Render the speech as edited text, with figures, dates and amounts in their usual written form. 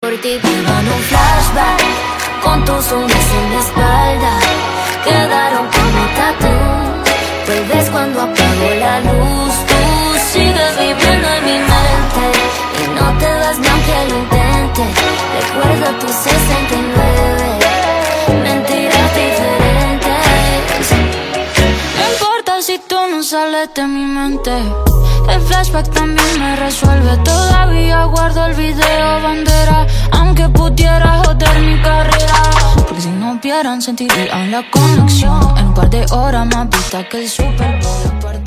por ti vivo en un flashback, con tus uñas en la espalda, quedaron como tatu. Vuelves cuando apago la luz, tú sigues viviendo en mi mente y no te vas ni aunque lo intente. Recuerda tus 69 mentiras diferentes. No importa si tú no sales de mi mente, el flashback también me resuelve. Todavía guardo el video bandera, aunque pudiera joder mi carrera. Porque si no vieran sentirían la conexión en un par de horas más vista que el Super Bowl.